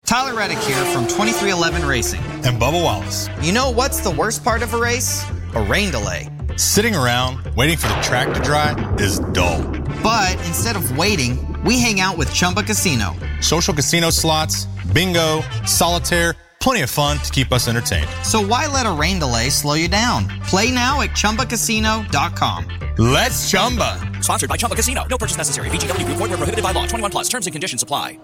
Tyler Reddick here from 2311 Racing. And Bubba Wallace. You know what's the worst part of a race? A rain delay. Sitting around waiting for the track to dry is dull. But instead of waiting, we hang out with Chumba Casino. Social casino slots, bingo, solitaire, plenty of fun to keep us entertained. So why let a rain delay slow you down? Play now at ChumbaCasino.com. Let's Chumba. Sponsored by Chumba Casino. No purchase necessary. VGW Group. Void where prohibited by law. 21 plus. Terms and conditions apply.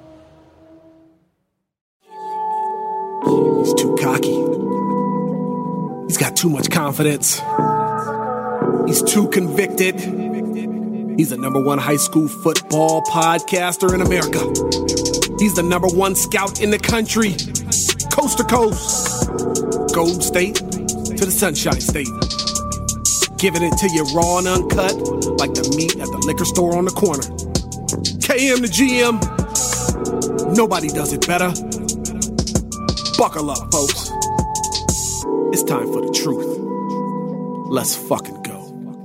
He's too cocky. He's got too much confidence. He's too convicted. He's the number one high school football podcaster in America. He's the number one scout in the country. Coast to coast. Golden State to the Sunshine State. Giving it to you raw and uncut like the meat at the liquor store on the corner. KM the GM. Nobody does it better. Buckle up, folks. It's time for the truth. Let's fucking go.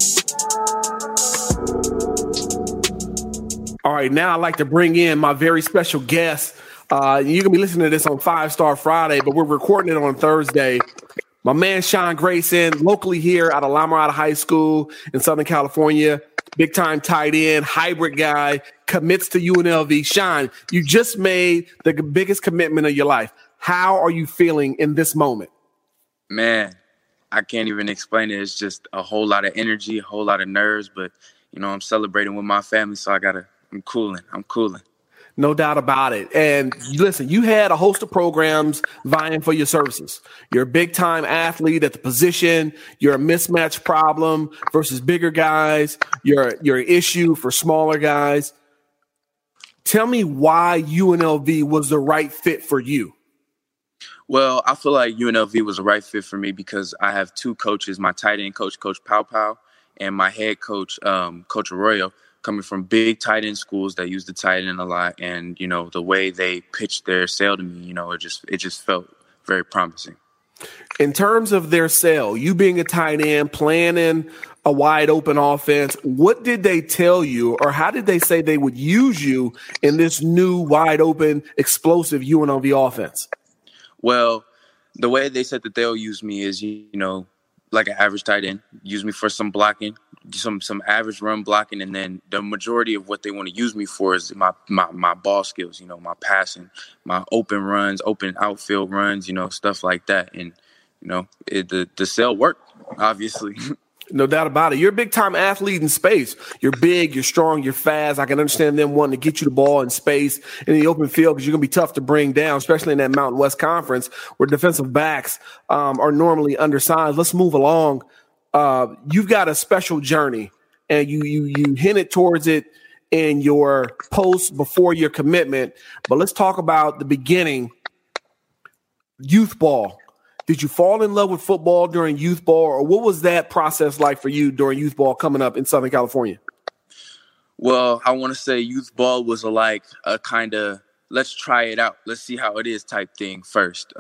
All right, now I'd like to bring in my very special guest. You're going to be listening to this on 5 Star Friday, but we're recording it on Thursday. My man, Sean Grayson, locally here out of La Mirada High School in Southern California. Big-time tight end, hybrid guy, commits to UNLV. Sean, you just made the biggest commitment of your life. How are you feeling in this moment? Man, I can't even explain it. It's just a whole lot of energy, a whole lot of nerves, but, you know, I'm celebrating with my family, so I'm cooling. No doubt about it. And listen, you had a host of programs vying for your services. You're a big-time athlete at the position. You're a mismatch problem versus bigger guys. You're an issue for smaller guys. Tell me why UNLV was the right fit for you. Well, I feel like UNLV was the right fit for me because I have 2 coaches, my tight end coach, Coach Pow Pow, and my head coach, Coach Arroyo, coming from big tight end schools that use the tight end a lot. And, you know, the way they pitched their sale to me, you know, it just felt very promising. In terms of their sale, you being a tight end, playing in a wide open offense, what did they tell you or how did they say they would use you in this new wide open, explosive UNLV offense? Well, the way they said that they'll use me is, you know, like an average tight end, use me for some blocking, some average run blocking, and then the majority of what they want to use me for is my ball skills, you know, my passing, my open runs, open outfield runs, you know, stuff like that. And, you know, the sale worked, obviously. No doubt about it. You're a big-time athlete in space. You're big, you're strong, you're fast. I can understand them wanting to get you the ball in space in the open field because you're going to be tough to bring down, especially in that Mountain West Conference where defensive backs are normally undersized. Let's move along. You've got a special journey, and you hinted towards it in your post before your commitment. But let's talk about the beginning, youth ball. Did you fall in love with football during youth ball, or what was that process like for you during youth ball coming up in Southern California? Well, I want to say youth ball was like a kind of let's try it out, let's see how it is type thing first.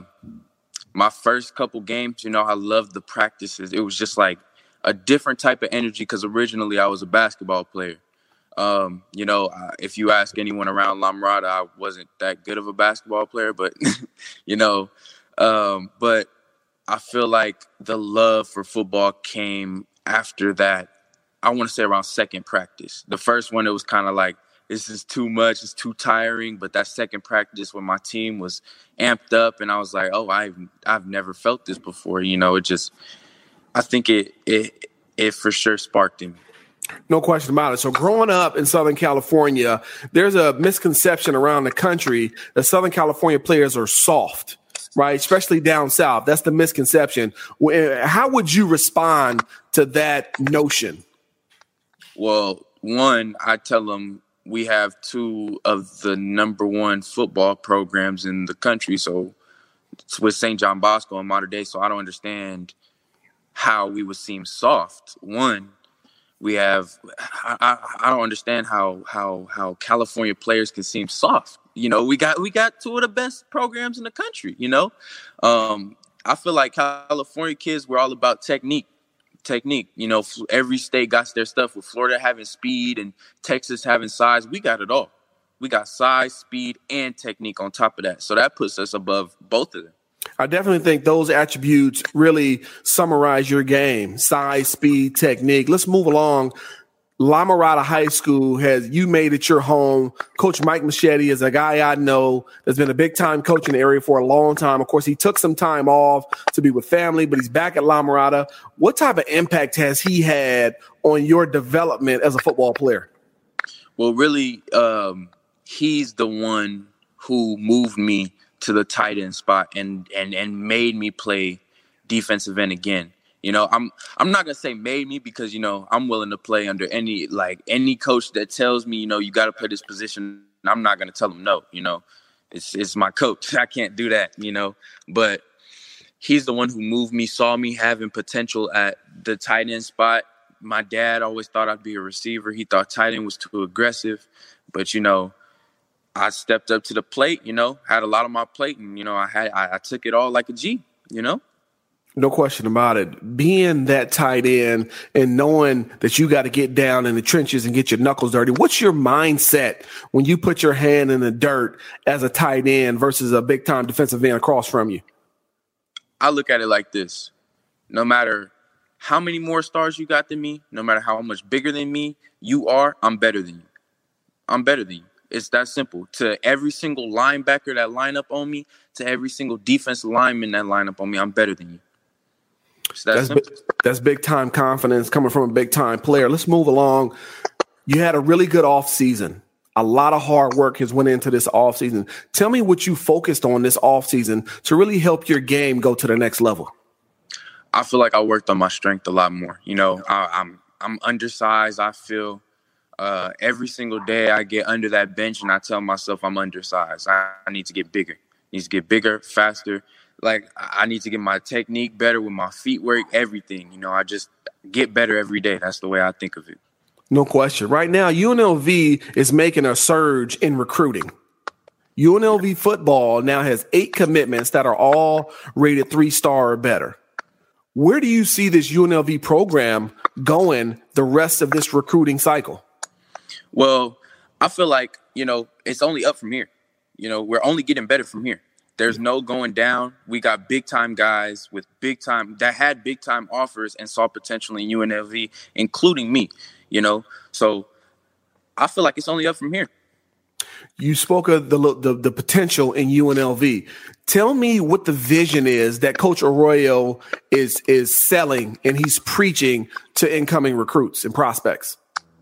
My first couple games, you know, I loved the practices. It was just like a different type of energy because originally I was a basketball player. You know, if you ask anyone around La Mirada, I wasn't that good of a basketball player, but, you know, but I feel like the love for football came after that. I want to say around second practice. The first one, it was kind of like, this is too much, it's too tiring. But that second practice when my team was amped up and I was like, oh, I've never felt this before. You know, I think it for sure sparked in me. No question about it. So growing up in Southern California, there's a misconception around the country that Southern California players are soft. Right, especially down south. That's the misconception. How would you respond to that notion? Well, one, I tell them we have 2 of the number 1 football programs in the country. So it's with St. John Bosco and Mater Dei. So I don't understand how we would seem soft. One, we have I don't understand how California players can seem soft. You know, we got 2 of the best programs in the country, you know. I feel like California kids, we're all about technique. You know, every state got their stuff. With Florida having speed and Texas having size, we got it all. We got size, speed, and technique on top of that. So that puts us above both of them. I definitely think those attributes really summarize your game: size, speed, technique. Let's move along. La Mirada High School you made it your home. Coach Mike Machete is a guy I know that's been a big time coach in the area for a long time. Of course, he took some time off to be with family, but he's back at La Mirada. What type of impact has he had on your development as a football player? Well, really, he's the one who moved me to the tight end spot and made me play defensive end again. You know, I'm not gonna say made me, because, you know, I'm willing to play under any coach that tells me, you know, you got to play this position. I'm not gonna tell him no. You know, it's my coach. I can't do that. You know, but he's the one who moved me, saw me having potential at the tight end spot. My dad always thought I'd be a receiver. He thought tight end was too aggressive, but, you know, I stepped up to the plate. You know, had a lot on my plate, and, you know, I took it all like a G. You know. No question about it. Being that tight end and knowing that you got to get down in the trenches and get your knuckles dirty, what's your mindset when you put your hand in the dirt as a tight end versus a big-time defensive end across from you? I look at it like this. No matter how many more stars you got than me, no matter how much bigger than me you are, I'm better than you. I'm better than you. It's that simple. To every single linebacker that line up on me, to every single defensive lineman that line up on me, I'm better than you. That's big time confidence coming from a big time player. Let's move along. You had a really good off season. A lot of hard work has went into this off season. Tell me what you focused on this off season to really help your game go to the next level. I feel like I worked on my strength a lot more. You know, I'm undersized. I feel every single day I get under that bench and I tell myself I'm undersized. I need to get bigger. I need to get bigger, faster. Like, I need to get my technique better with my feet work, everything. You know, I just get better every day. That's the way I think of it. No question. Right now, UNLV is making a surge in recruiting. UNLV football now has 8 commitments that are all rated 3-star or better. Where do you see this UNLV program going the rest of this recruiting cycle? Well, I feel like, you know, it's only up from here. You know, we're only getting better from here. There's no going down. We got big-time guys with big-time that had big-time offers and saw potential in UNLV, including me, you know. So I feel like it's only up from here. You spoke of the potential in UNLV. Tell me what the vision is that Coach Arroyo is selling and he's preaching to incoming recruits and prospects.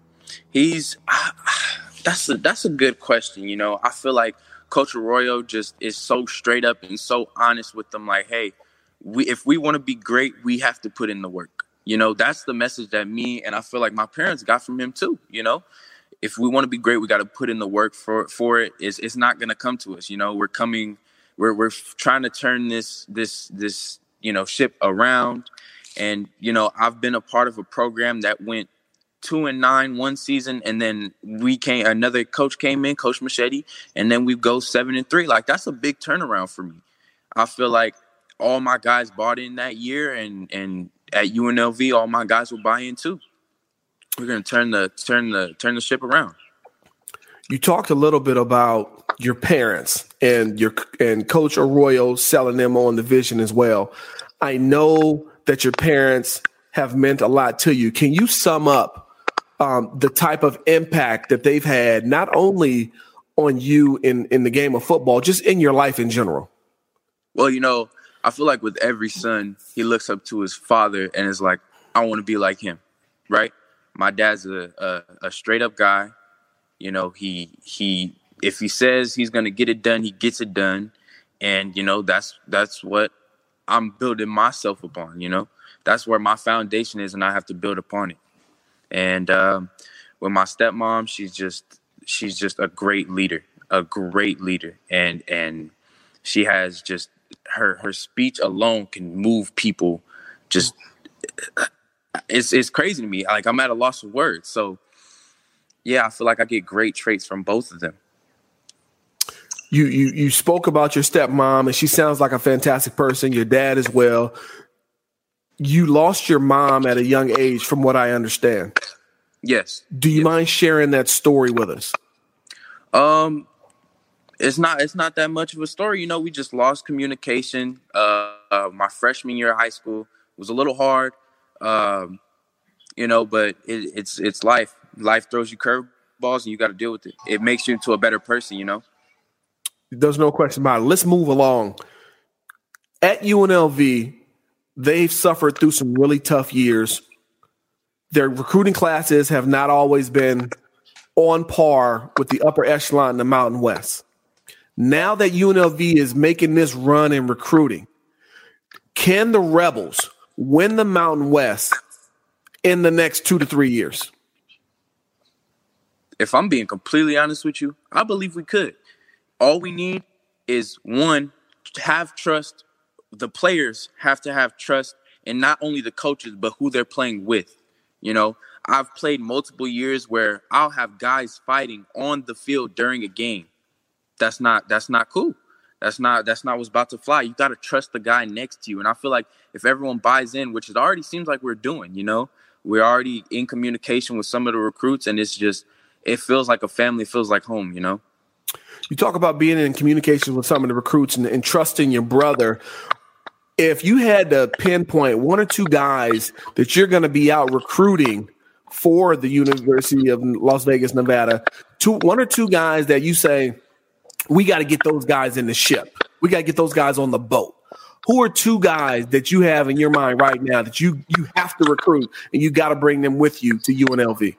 That's a good question. You know, I feel like Coach Arroyo just is so straight up and so honest with them. Like, hey, if we want to be great, we have to put in the work. You know, that's the message that me and I feel like my parents got from him too. You know, if we want to be great, we got to put in the work for it. It's not going to come to us. You know, we're trying to turn this you know, ship around. And, you know, I've been a part of a program that went 2-9 one season, and then another coach came in, Coach Machete, and then we go 7-3. Like, that's a big turnaround for me. I feel like all my guys bought in that year, and at UNLV, all my guys will buy in too. We're gonna turn the ship around. You talked a little bit about your parents and Coach Arroyo selling them on the vision as well. I know that your parents have meant a lot to you. Can you sum up the type of impact that they've had, not only on you in the game of football, just in your life in general? Well, you know, I feel like with every son, he looks up to his father and is like, I want to be like him, right? My dad's a straight up guy. You know, he if he says he's going to get it done, he gets it done. And, you know, that's what I'm building myself upon, you know. That's where my foundation is, and I have to build upon it. And with my stepmom, she's just a great leader, and she has just her speech alone can move people. Just it's crazy to me. Like, I'm at a loss of words. So yeah, I feel like I get great traits from both of them. You spoke about your stepmom, and she sounds like a fantastic person. Your dad as well. You lost your mom at a young age, from what I understand. Yes. Do you mind sharing that story with us? It's not that much of a story. You know, we just lost communication. My freshman year of high school was a little hard. You know, but it's life. Life throws you curveballs, and you got to deal with it. It makes you into a better person, you know? There's no question about it. Let's move along. At UNLV, they've suffered through some really tough years. Their recruiting classes have not always been on par with the upper echelon in the Mountain West. Now that UNLV is making this run in recruiting, can the Rebels win the Mountain West in the next 2 to 3 years? If I'm being completely honest with you, I believe we could. All we need is, one, have trust. The players have to have trust in not only the coaches, but who they're playing with. You know, I've played multiple years where I'll have guys fighting on the field during a game. That's not cool. That's not what's about to fly. You got to trust the guy next to you. And I feel like if everyone buys in, which it already seems like we're doing, you know, we're already in communication with some of the recruits, and it's just, it feels like a family, it feels like home, you know? You talk about being in communication with some of the recruits and trusting your brother. If you had to pinpoint one or two guys that you're going to be out recruiting for the University of Las Vegas, Nevada, one or two guys that you say, we got to get those guys in the ship. We got to get those guys on the boat. Who are two guys that you have in your mind right now that you have to recruit and you got to bring them with you to UNLV?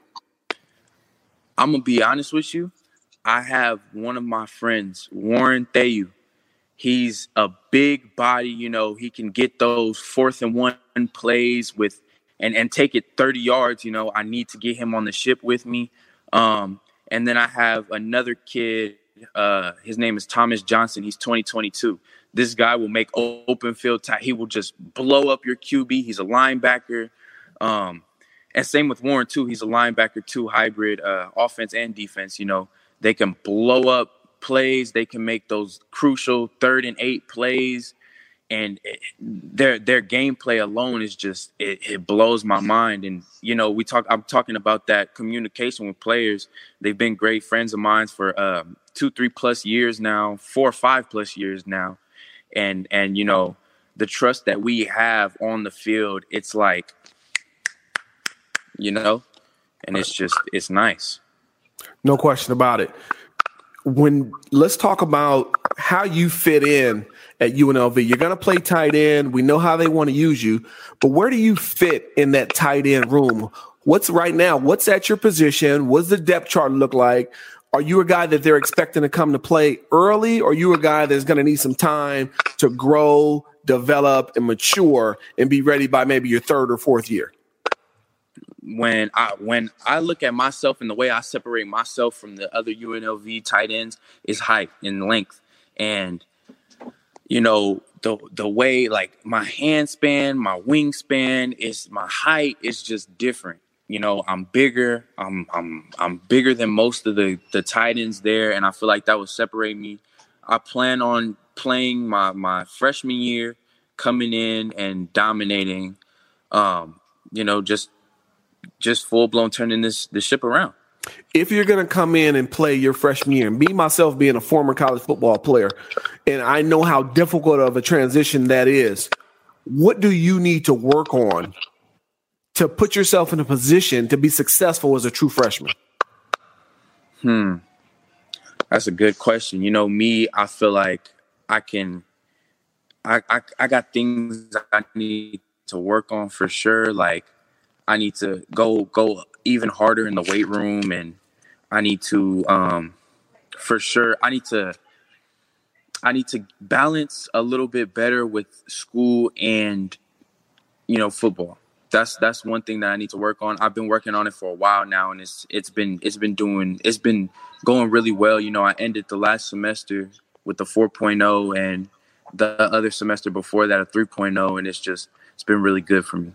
I'm going to be honest with you. I have one of my friends, Warren Thayu. He's a big body, you know. He can get those 4th and 1 plays with and take it 30 yards, you know. I need to get him on the ship with me. And then I have another kid. His name is Thomas Johnson. He's 2022. This guy will make open field. He will just blow up your QB. He's a linebacker. And same with Warren, too. He's a linebacker, too, hybrid offense and defense. You know, they can blow up plays. They can make those crucial 3rd and 8 plays. And their gameplay alone is just, it blows my mind. And, you know, I'm talking about that communication with players. They've been great friends of mine for 2-3+ years now, 4 or 5+ years now. And, you know, the trust that we have on the field, it's like, you know, and it's nice. No question about it. Let's talk about how you fit in at UNLV. You're going to play tight end. We know how they want to use you, but where do you fit in that tight end room? What's at your position? What's the depth chart look like? Are you a guy that they're expecting to come to play early, or are you a guy that's going to need some time to grow, develop, and mature and be ready by maybe your 3rd or 4th year? When I look at myself and the way I separate myself from the other UNLV tight ends is height and length. And, you know, the way, like, my hand span, my wingspan, my height is just different. You know, I'm bigger. I'm bigger than most of the tight ends there, and I feel like that would separate me. I plan on playing my freshman year, coming in and dominating. You know, just full blown turning this ship around. If you're going to come in and play your freshman year, and me myself being a former college football player, and I know how difficult of a transition that is, what do you need to work on to put yourself in a position to be successful as a true freshman? That's a good question. You know, me, I feel like I got things I need to work on for sure. Like, I need to go even harder in the weight room, and I need to for sure I need to balance a little bit better with school and, you know, football. That's one thing that I need to work on. I've been working on it for a while now, and it's been going really well. You know, I ended the last semester with a 4.0 and the other semester before that a 3.0, and it's been really good for me.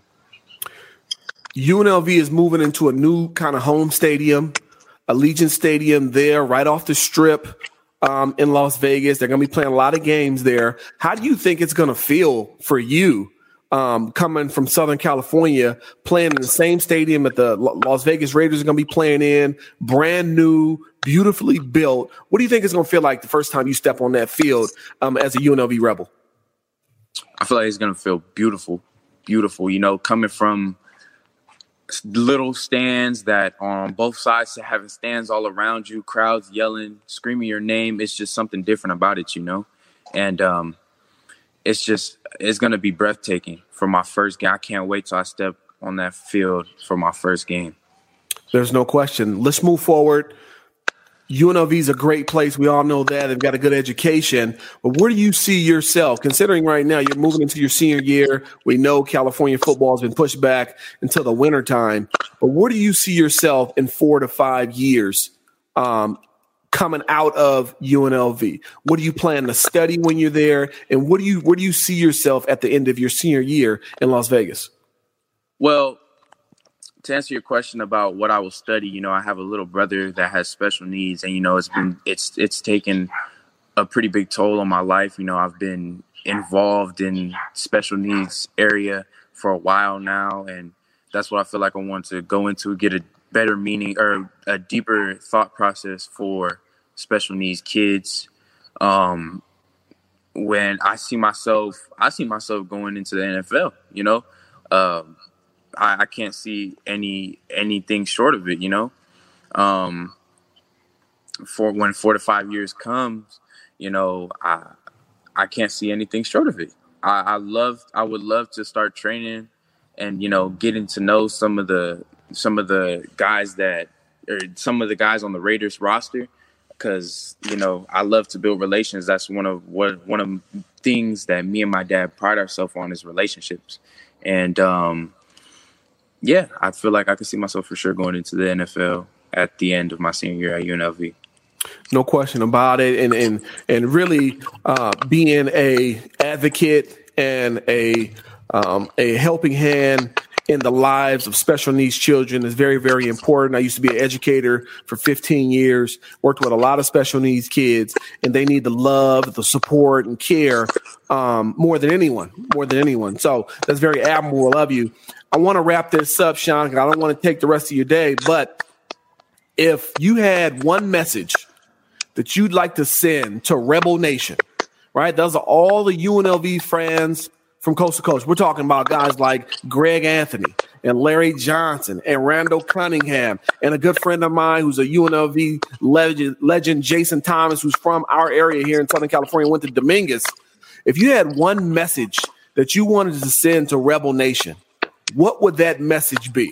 UNLV is moving into a new kind of home stadium, Allegiant Stadium there right off the Strip in Las Vegas. They're going to be playing a lot of games there. How do you think it's going to feel for you coming from Southern California, playing in the same stadium that the Las Vegas Raiders are going to be playing in, brand new, beautifully built. What do you think it's going to feel like the first time you step on that field as a UNLV Rebel? I feel like it's going to feel beautiful, beautiful. You know, coming from little stands that on both sides to having stands all around you, crowds yelling, screaming your name. It's just something different about it, you know? And it's going to be breathtaking for my first game. I can't wait till I step on that field for my first game. There's no question. Let's move forward. UNLV is a great place. We all know that. They've got a good education. But where do you see yourself, considering right now you're moving into your senior year? We know California football has been pushed back until the wintertime. But where do you see yourself in 4 to 5 years coming out of UNLV? What do you plan to study when you're there? And where do you see yourself at the end of your senior year in Las Vegas? Well, to answer your question about what I will study, you know, I have a little brother that has special needs, and, you know, it's taken a pretty big toll on my life. You know, I've been involved in special needs area for a while now, and that's what I feel like I want to go into, get a better meaning or a deeper thought process for special needs kids. When I see myself going into the NFL, you know, I can't see anything short of it, you know. For when 4 to 5 years comes, you know, I can't see anything short of it. I would love to start training and, you know, getting to know some of the guys some of the guys on the Raiders roster, because, you know, I love to build relations. That's one of things that me and my dad pride ourselves on, is relationships. And yeah, I feel like I could see myself for sure going into the NFL at the end of my senior year at UNLV. No question about it. And really being a advocate and a helping hand in the lives of special needs children is very, very important. I used to be an educator for 15 years, worked with a lot of special needs kids, and they need the love, the support, and care more than anyone. So that's very admirable of you. I want to wrap this up, Sean, because I don't want to take the rest of your day. But if you had one message that you'd like to send to Rebel Nation, right? Those are all the UNLV fans from coast to coast. We're talking about guys like Greg Anthony and Larry Johnson and Randall Cunningham and a good friend of mine who's a UNLV legend, Jason Thomas, who's from our area here in Southern California, went to Dominguez. If you had one message that you wanted to send to Rebel Nation, what would that message be?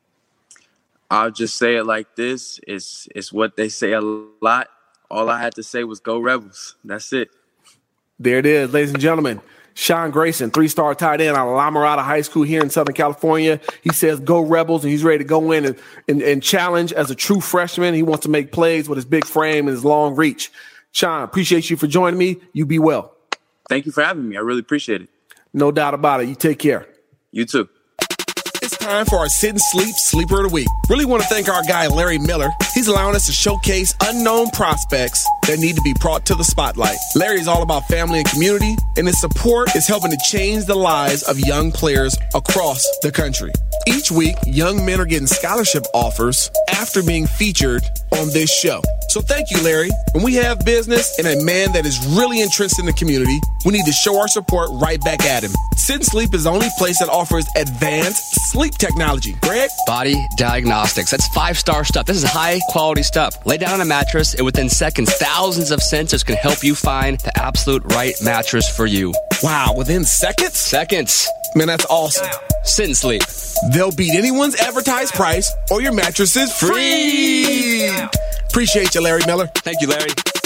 I'll just say it like this. It's what they say a lot. All I had to say was go Rebels. That's it. There it is, ladies and gentlemen. Sean Grayson, 3-star tight end out of La Mirada High School here in Southern California. He says go Rebels, and he's ready to go in and challenge as a true freshman. He wants to make plays with his big frame and his long reach. Sean, appreciate you for joining me. You be well. Thank you for having me. I really appreciate it. No doubt about it. You take care. You too. It's time for our Sit and Sleep Sleeper of the Week. Really want to thank our guy, Larry Miller. He's allowing us to showcase unknown prospects that need to be brought to the spotlight. Larry is all about family and community, and his support is helping to change the lives of young players across the country. Each week, young men are getting scholarship offers after being featured on this show. So thank you, Larry. When we have business and a man that is really interested in the community, we need to show our support right back at him. Sit and Sleep is the only place that offers advanced sleep technology. Greg? Body Diagnostics. That's 5-star stuff. This is high quality stuff. Lay down on a mattress, and within seconds, thousands of sensors can help you find the absolute right mattress for you. Wow, within seconds? Seconds. Man, that's awesome. Sit and Sleep. They'll beat anyone's advertised price, or your mattress is free. Appreciate you, Larry Miller. Thank you, Larry.